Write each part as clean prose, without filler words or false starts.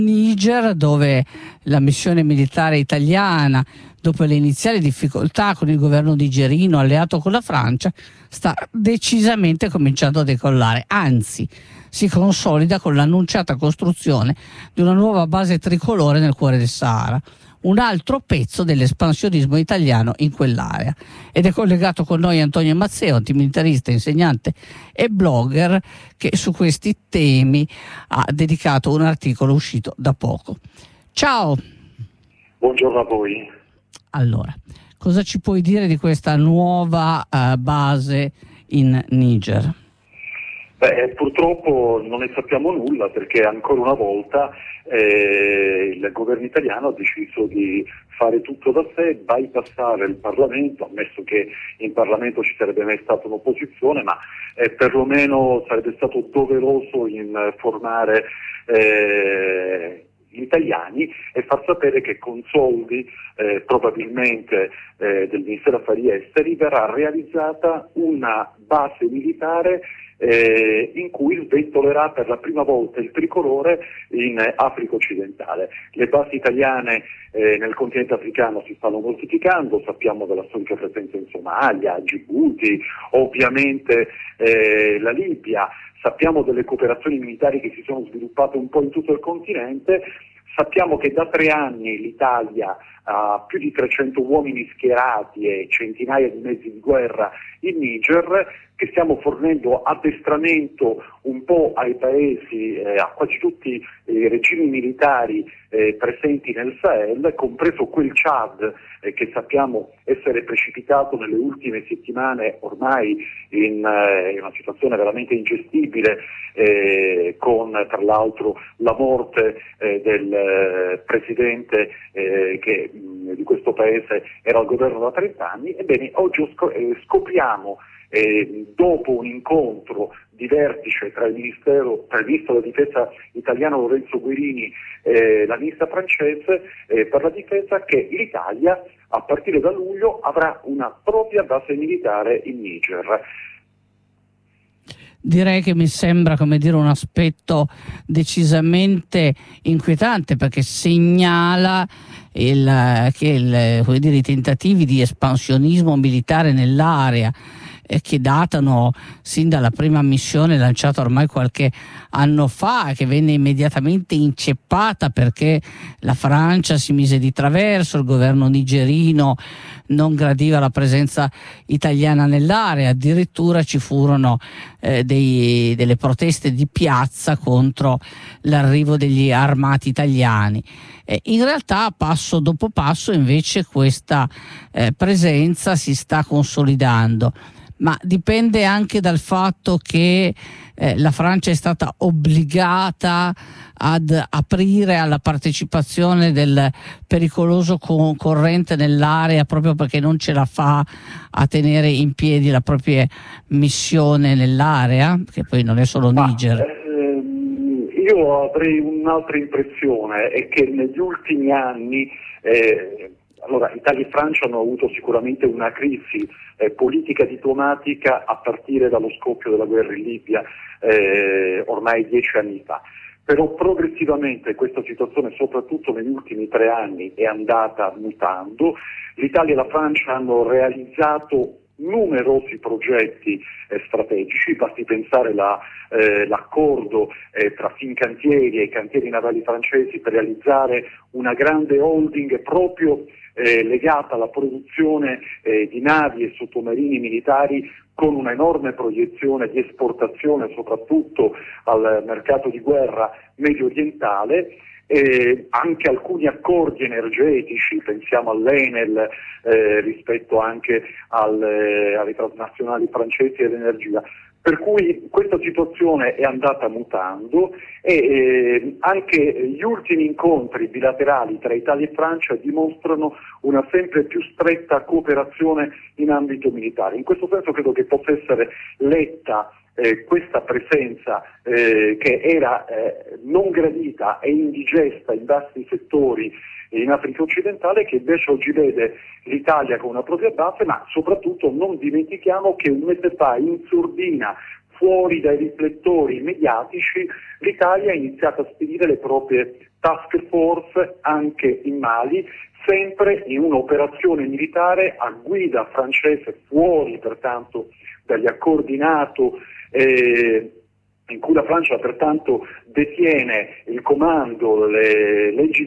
Niger, dove la missione militare italiana, dopo le iniziali difficoltà con il governo nigerino alleato con la Francia, sta decisamente cominciando a decollare, anzi si consolida con l'annunciata costruzione di una nuova base tricolore nel cuore del Sahara, un altro pezzo dell'espansionismo italiano in quell'area. Ed è collegato con noi Antonio Mazzeo, antimilitarista, insegnante e blogger, che su questi temi ha dedicato un articolo uscito da poco. Ciao! Buongiorno a voi. Allora, cosa ci puoi dire di questa nuova base in Niger? Purtroppo non ne sappiamo nulla, perché ancora una volta il governo italiano ha deciso di fare tutto da sé, bypassare il Parlamento, ammesso che in Parlamento ci sarebbe mai stata un'opposizione, ma perlomeno sarebbe stato doveroso informare gli italiani e far sapere che con soldi probabilmente del Ministero Affari Esteri verrà realizzata una base militare in cui sventolerà per la prima volta il tricolore in Africa occidentale. Le basi italiane nel continente africano si stanno moltiplicando, sappiamo della storica presenza in Somalia, Djibouti, ovviamente la Libia, sappiamo delle cooperazioni militari che si sono sviluppate un po' in tutto il continente. Sappiamo che da 3 anni l'Italia ha più di 300 uomini schierati e centinaia di mezzi di guerra in Niger, che stiamo fornendo addestramento un po' ai paesi, a quasi tutti i regimi militari presenti nel Sahel, compreso quel Chad che sappiamo essere precipitato nelle ultime settimane ormai in una situazione veramente ingestibile, con tra l'altro la morte del presidente che di questo paese era al governo da 30 anni. Ebbene, oggi scopriamo, dopo un incontro di vertice tra il ministro della difesa italiano Lorenzo Guerini e la ministra francese per la difesa, che l'Italia a partire da luglio avrà una propria base militare in Niger. Direi che mi sembra, come dire, un aspetto decisamente inquietante, perché segnala i tentativi di espansionismo militare nell'area che datano sin dalla prima missione lanciata ormai qualche anno fa, che venne immediatamente inceppata perché la Francia si mise di traverso, il governo nigerino non gradiva la presenza italiana nell'area, addirittura ci furono delle proteste di piazza contro l'arrivo degli armati italiani. In realtà passo dopo passo invece questa presenza si sta consolidando, ma dipende anche dal fatto che la Francia è stata obbligata ad aprire alla partecipazione del pericoloso concorrente nell'area, proprio perché non ce la fa a tenere in piedi la propria missione nell'area, che poi non è solo Niger. Io avrei un'altra impressione, è che negli ultimi anni allora, Italia e Francia hanno avuto sicuramente una crisi politica diplomatica a partire dallo scoppio della guerra in Libia ormai 10 anni fa. Però progressivamente questa situazione, soprattutto negli ultimi 3 anni, è andata mutando. L'Italia e la Francia hanno realizzato numerosi progetti strategici, basti pensare l'accordo tra Fincantieri e i cantieri navali francesi per realizzare una grande holding proprio legata alla produzione di navi e sottomarini militari, con una enorme proiezione di esportazione soprattutto al mercato di guerra medio orientale. Anche alcuni accordi energetici, pensiamo all'Enel rispetto anche alle transnazionali francesi dell'energia. Per cui questa situazione è andata mutando e anche gli ultimi incontri bilaterali tra Italia e Francia dimostrano una sempre più stretta cooperazione in ambito militare. In questo senso credo che possa essere letta questa presenza che era non gradita e indigesta in vasti settori in Africa occidentale, che invece oggi vede l'Italia con una propria base, ma soprattutto non dimentichiamo che un mese fa in sordina fuori dai riflettori mediatici, l'Italia ha iniziato a spedire le proprie task force anche in Mali, sempre in un'operazione militare a guida francese, fuori pertanto dagli accordi NATO, in cui la Francia pertanto detiene il comando, le leggi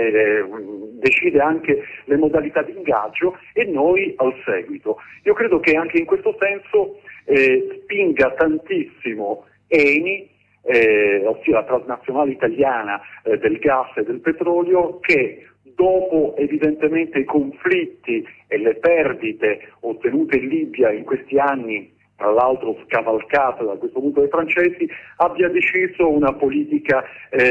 decide anche le modalità di ingaggio e noi al seguito. Io credo che anche in questo senso spinga tantissimo ENI, ossia la transnazionale italiana del gas e del petrolio, che dopo evidentemente i conflitti e le perdite ottenute in Libia in questi anni, tra l'altro scavalcata da questo punto dai francesi, abbia deciso una politica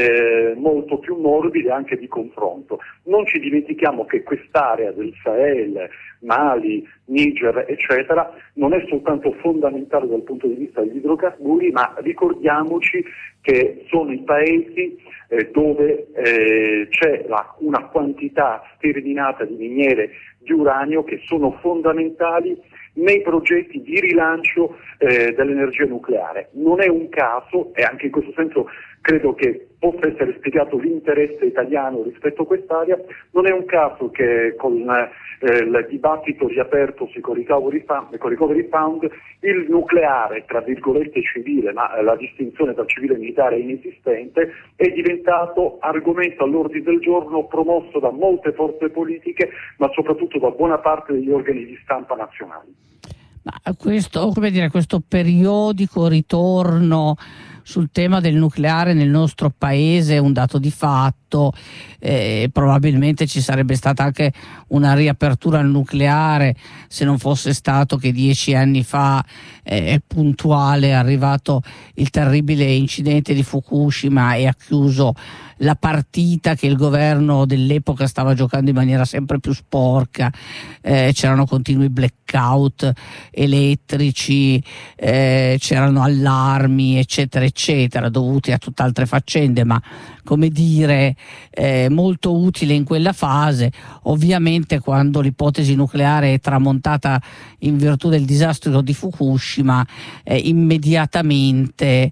molto più morbida e anche di confronto. Non ci dimentichiamo che quest'area del Sahel, Mali, Niger, eccetera, non è soltanto fondamentale dal punto di vista degli idrocarburi, ma ricordiamoci che sono i paesi dove c'è una quantità sterminata di miniere di uranio che sono fondamentali nei progetti di rilancio dell'energia nucleare. Non è un caso, e anche in questo senso credo che possa essere spiegato l'interesse italiano rispetto a quest'area, non è un caso che con il dibattito riapertosi con il Recovery Fund, il nucleare, tra virgolette civile, ma la distinzione tra civile e militare è inesistente, è diventato argomento all'ordine del giorno promosso da molte forze politiche, ma soprattutto da buona parte degli organi di stampa nazionali. Ma questo periodico ritorno sul tema del nucleare nel nostro paese è un dato di fatto. Probabilmente ci sarebbe stata anche una riapertura al nucleare se non fosse stato che 10 anni fa puntuale è arrivato il terribile incidente di Fukushima e ha chiuso la partita che il governo dell'epoca stava giocando in maniera sempre più sporca. C'erano continui blackout elettrici, c'erano allarmi eccetera eccetera, dovuti a tutt'altre faccende, ma come dire molto utile in quella fase. Ovviamente quando l'ipotesi nucleare è tramontata in virtù del disastro di Fukushima, immediatamente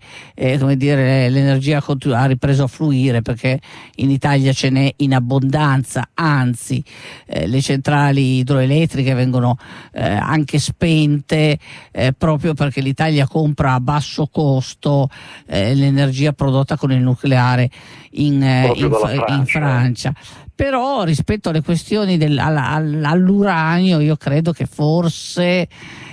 l'energia ha ripreso a fluire, perché in Italia ce n'è in abbondanza, anzi le centrali idroelettriche vengono anche spente proprio perché l'Italia compra a basso costo l'energia prodotta con il nucleare in Francia. Però rispetto alle questioni all'uranio, io credo che forse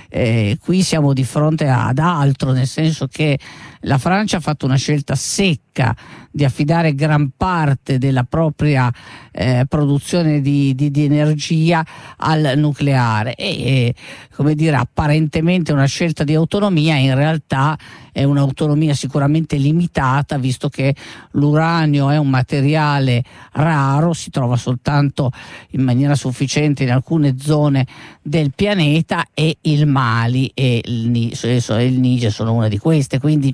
qui siamo di fronte ad altro, nel senso che la Francia ha fatto una scelta secca di affidare gran parte della propria produzione di energia al nucleare e apparentemente una scelta di autonomia, in realtà è un'autonomia sicuramente limitata, visto che l'uranio è un materiale raro, si trova soltanto in maniera sufficiente in alcune zone del pianeta, e il Mali e il Niger sono una di queste, quindi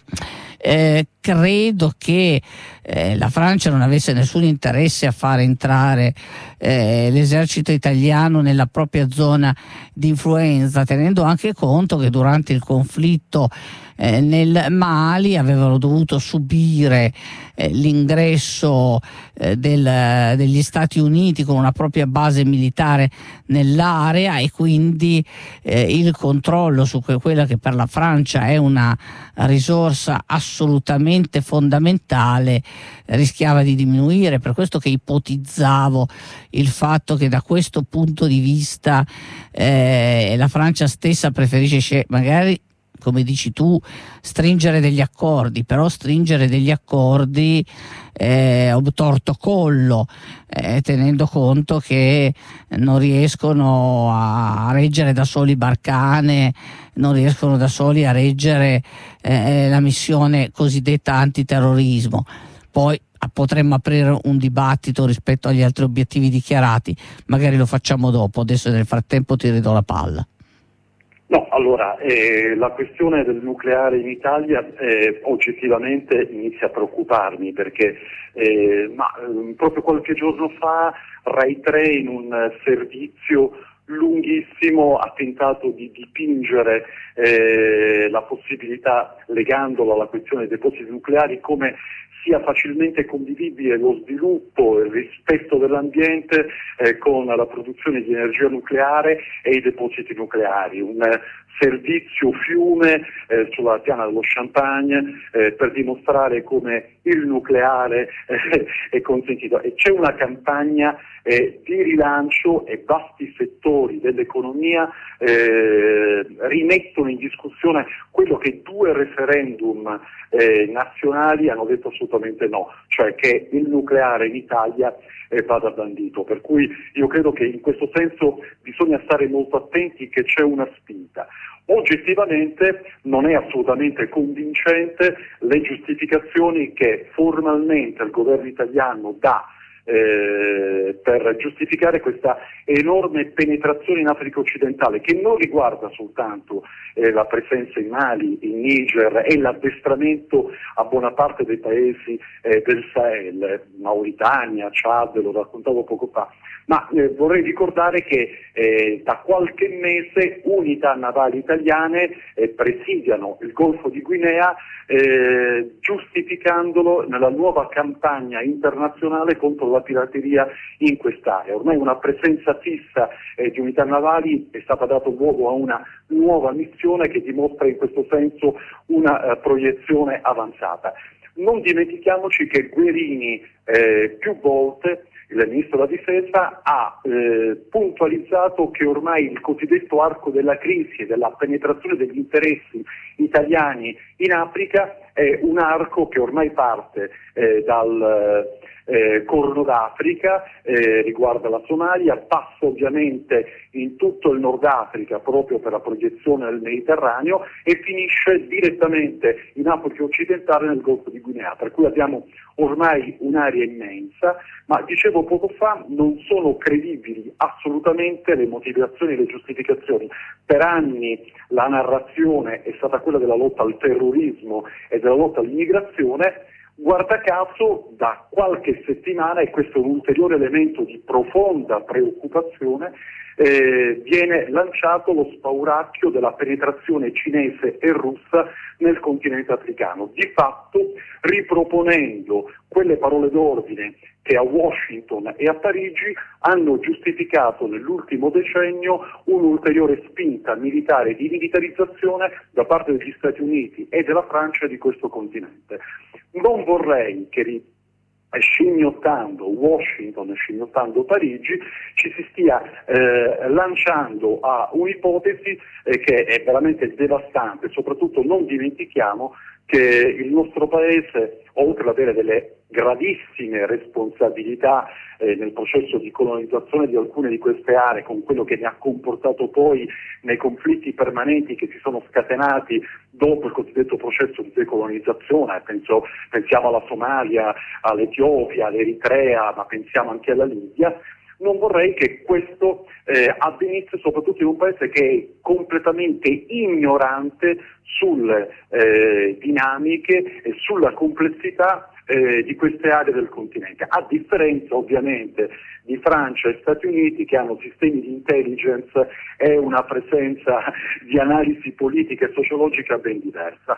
credo che la Francia non avesse nessun interesse a far entrare l'esercito italiano nella propria zona di influenza, tenendo anche conto che durante il conflitto nel Mali avevano dovuto subire l'ingresso degli Stati Uniti con una propria base militare nell'area, e quindi il controllo su quella che per la Francia è una risorsa assolutamente fondamentale rischiava di diminuire. Per questo che ipotizzavo il fatto che da questo punto di vista la Francia stessa preferisce magari, come dici tu, stringere degli accordi, però stringere degli accordi obtorto collo, tenendo conto che non riescono a reggere da soli Barkhane, non riescono da soli a reggere la missione cosiddetta antiterrorismo. Poi potremmo aprire un dibattito rispetto agli altri obiettivi dichiarati, magari lo facciamo dopo, adesso nel frattempo ti ridò la palla. No, allora, la questione del nucleare in Italia oggettivamente inizia a preoccuparmi, perché proprio qualche giorno fa Rai 3 in un servizio lunghissimo ha tentato di dipingere la possibilità, legandolo alla questione dei depositi nucleari, come sia facilmente condivisibile lo sviluppo e il rispetto dell'ambiente con la produzione di energia nucleare e i depositi nucleari, un servizio fiume sulla piana dello Champagne per dimostrare come il nucleare è consentito. E c'è una campagna di rilancio e vasti settori dell'economia rimettono in discussione quello che 2 referendum nazionali hanno detto assolutamente no, cioè che il nucleare in Italia vada bandito. Per cui io credo che in questo senso bisogna stare molto attenti, che c'è una spinta. Oggettivamente non è assolutamente convincente le giustificazioni che formalmente il governo italiano dà per giustificare questa enorme penetrazione in Africa occidentale, che non riguarda soltanto la presenza in Mali, in Niger e l'addestramento a buona parte dei paesi del Sahel, Mauritania, Chad, lo raccontavo poco fa, ma vorrei ricordare che da qualche mese unità navali italiane presidiano il Golfo di Guinea, giustificandolo nella nuova campagna internazionale contro la pirateria in quest'area. Ormai una presenza fissa di unità navali è stata data luogo a una nuova missione che dimostra in questo senso una proiezione avanzata. Non dimentichiamoci che Guerini più volte, il Ministro della Difesa, ha puntualizzato che ormai il cosiddetto arco della crisi e della penetrazione degli interessi italiani in Africa è un arco che ormai parte dal Corno d'Africa, riguarda la Somalia, passa ovviamente in tutto il Nord Africa proprio per la proiezione del Mediterraneo e finisce direttamente in Africa occidentale nel Golfo di Guinea, per cui abbiamo ormai un'area immensa, ma dicevo poco fa non sono credibili assolutamente le motivazioni e le giustificazioni. Per anni la narrazione è stata quella della lotta al terrorismo e della lotta all'immigrazione. Guarda caso, da qualche settimana, e questo è un ulteriore elemento di profonda preoccupazione, viene lanciato lo spauracchio della penetrazione cinese e russa nel continente africano, di fatto riproponendo quelle parole d'ordine che a Washington e a Parigi hanno giustificato nell'ultimo decennio un'ulteriore spinta militare di militarizzazione da parte degli Stati Uniti e della Francia di questo continente. Non vorrei che scimmiottando Washington e scimmiottando Parigi ci si stia lanciando a un'ipotesi che è veramente devastante. Soprattutto non dimentichiamo che il nostro Paese, oltre ad avere delle gravissime responsabilità nel processo di colonizzazione di alcune di queste aree, con quello che ne ha comportato poi nei conflitti permanenti che si sono scatenati dopo il cosiddetto processo di decolonizzazione, pensiamo alla Somalia, all'Etiopia, all'Eritrea, ma pensiamo anche alla Libia. Non vorrei che questo avvenisse soprattutto in un paese che è completamente ignorante sulle dinamiche e sulla complessità di queste aree del continente, a differenza ovviamente di Francia e Stati Uniti, che hanno sistemi di intelligence e una presenza di analisi politica e sociologica ben diversa.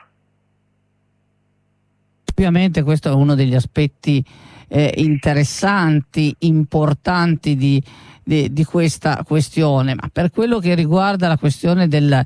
Ovviamente questo è uno degli aspetti interessanti, importanti di questa questione, ma per quello che riguarda la questione del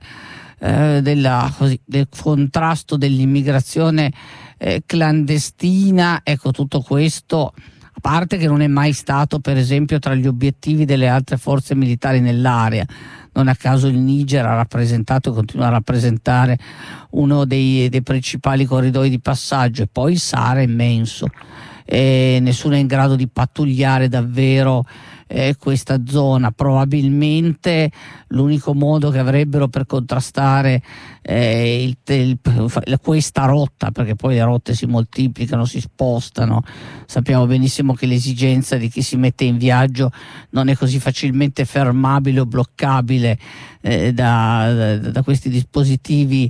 contrasto dell'immigrazione clandestina, ecco, tutto questo, a parte che non è mai stato per esempio tra gli obiettivi delle altre forze militari nell'area. Non a caso il Niger ha rappresentato e continua a rappresentare uno dei principali corridoi di passaggio, e poi il Sahara è immenso e nessuno è in grado di pattugliare davvero questa zona. Probabilmente l'unico modo che avrebbero per contrastare questa rotta, perché poi le rotte si moltiplicano, si spostano, sappiamo benissimo che l'esigenza di chi si mette in viaggio non è così facilmente fermabile o bloccabile da questi dispositivi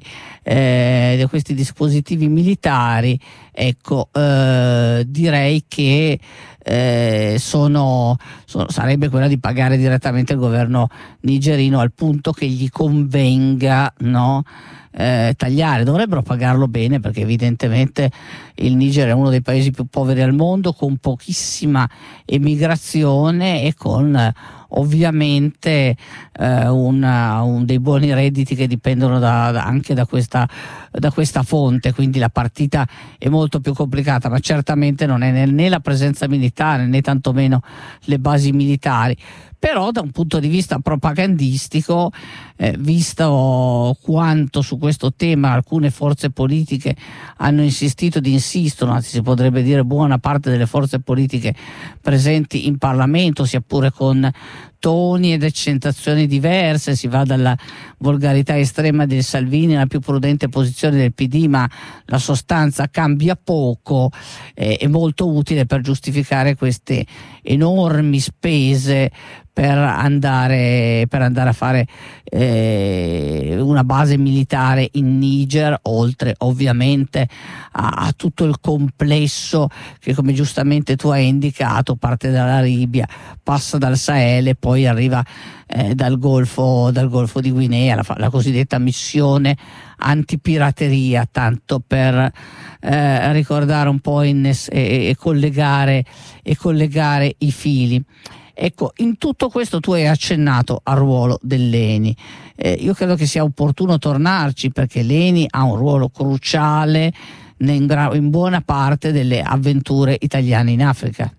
militari. Ecco, direi che sarebbe quella di pagare direttamente il governo nigerino, al punto che gli convenga, no, tagliare. Dovrebbero pagarlo bene, perché evidentemente il Niger è uno dei paesi più poveri al mondo, con pochissima emigrazione e con ovviamente dei buoni redditi che dipendono anche da questa fonte. Quindi la partita è molto più complicata, ma certamente non è né la presenza militare né tantomeno le basi militari. Però da un punto di vista propagandistico, visto quanto su questo tema alcune forze politiche hanno insistito ed insistono, anzi si potrebbe dire buona parte delle forze politiche presenti in Parlamento, sia pure con toni ed accentazioni diverse, si va dalla volgarità estrema del Salvini alla più prudente posizione del PD, ma la sostanza cambia poco, è molto utile per giustificare queste enormi spese per andare a fare una base militare in Niger, oltre ovviamente a tutto il complesso che, come giustamente tu hai indicato, parte dalla Libia, passa dal Sahel e poi arriva dal Golfo di Guinea, la cosiddetta missione antipirateria, tanto per ricordare un po' e collegare i fili. Ecco, in tutto questo tu hai accennato al ruolo dell'ENI. Io credo che sia opportuno tornarci, perché l'ENI ha un ruolo cruciale in buona parte delle avventure italiane in Africa.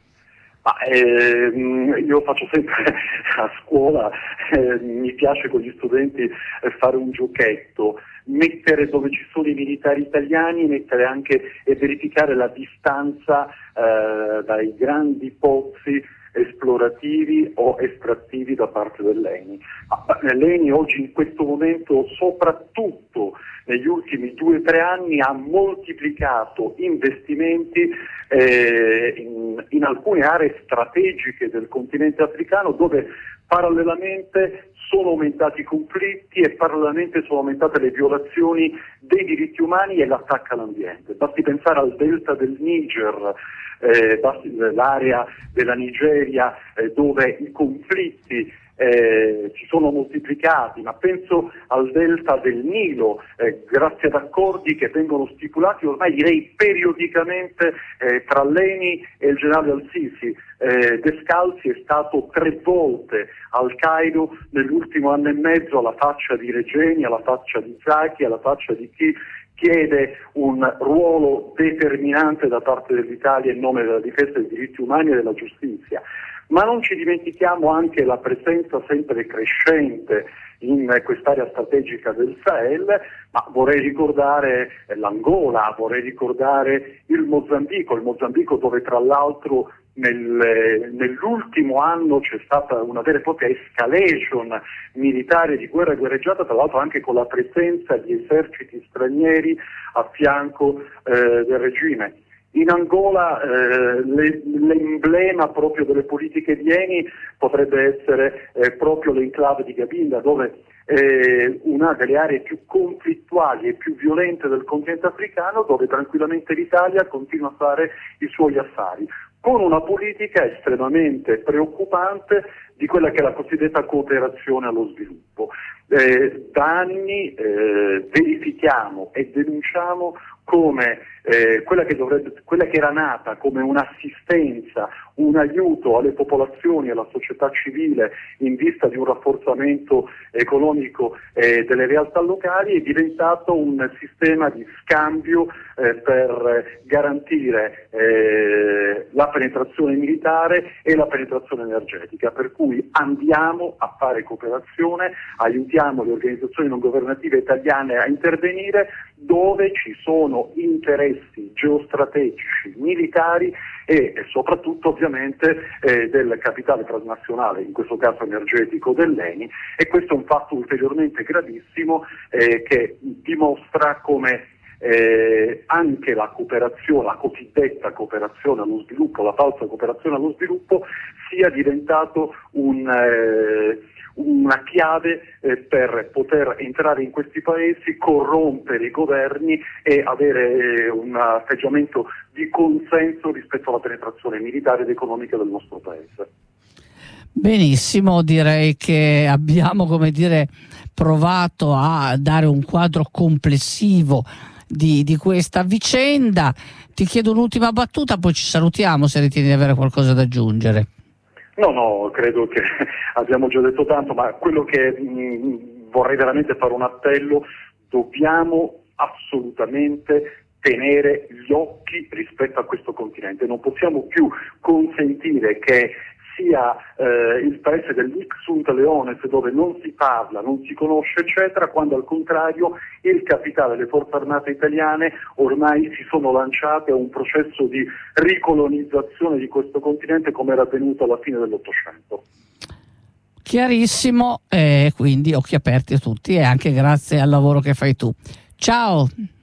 Io faccio sempre a scuola, mi piace con gli studenti fare un giochetto, mettere dove ci sono i militari italiani, mettere anche e verificare la distanza dai grandi pozzi esplorativi o estrattivi da parte dell'ENI. L'ENI oggi, in questo momento, soprattutto negli ultimi 2 o 3 anni, ha moltiplicato investimenti in alcune aree strategiche del continente africano, dove parallelamente sono aumentati i conflitti e parallelamente sono aumentate le violazioni dei diritti umani e l'attacco all'ambiente. Basti pensare al delta del Niger, l'area della Nigeria, dove i conflitti si sono moltiplicati, ma penso al delta del Nilo, grazie ad accordi che vengono stipulati ormai, direi, periodicamente tra l'ENI e il generale al-Sisi. Descalzi è stato 3 volte al Cairo nell'ultimo anno e mezzo, alla faccia di Regeni, alla faccia di Zaki, alla faccia di chi chiede un ruolo determinante da parte dell'Italia in nome della difesa dei diritti umani e della giustizia. Ma non ci dimentichiamo anche la presenza sempre crescente in quest'area strategica del Sahel, ma vorrei ricordare l'Angola, vorrei ricordare il Mozambico dove tra l'altro nell'ultimo anno c'è stata una vera e propria escalation militare di guerra e guerreggiata, tra l'altro anche con la presenza di eserciti stranieri a fianco del regime. In Angola l'emblema proprio delle politiche di ENI potrebbe essere proprio l'enclave di Cabinda, dove una delle aree più conflittuali e più violente del continente africano, dove tranquillamente l'Italia continua a fare i suoi affari, con una politica estremamente preoccupante di quella che è la cosiddetta cooperazione allo sviluppo. Da anni verifichiamo e denunciamo come quella che era nata come un'assistenza, un aiuto alle popolazioni e alla società civile in vista di un rafforzamento economico delle realtà locali, è diventato un sistema di scambio per garantire la penetrazione militare e la penetrazione energetica, per cui andiamo a fare cooperazione, aiutiamo le organizzazioni non governative italiane a intervenire dove ci sono interessi geostrategici, militari e soprattutto ovviamente del capitale transnazionale, in questo caso energetico dell'ENI, e questo è un fatto ulteriormente gravissimo che dimostra come anche la cooperazione, la cosiddetta cooperazione allo sviluppo, la falsa cooperazione allo sviluppo, sia diventato una chiave per poter entrare in questi paesi, corrompere i governi e avere un atteggiamento di consenso rispetto alla penetrazione militare ed economica del nostro paese. Benissimo, direi che abbiamo, provato a dare un quadro complessivo di questa vicenda. Ti chiedo un'ultima battuta, poi ci salutiamo, se ritieni di avere qualcosa da aggiungere. No, credo che abbiamo già detto tanto, ma quello che vorrei veramente fare un appello: dobbiamo assolutamente tenere gli occhi rispetto a questo continente, non possiamo più consentire che sia il paese dell'Ixunt Leones, dove non si parla, non si conosce eccetera, quando al contrario il capitale e le forze armate italiane ormai si sono lanciate a un processo di ricolonizzazione di questo continente, come era avvenuto alla fine dell'Ottocento. Chiarissimo, quindi occhi aperti a tutti, e anche grazie al lavoro che fai tu. Ciao!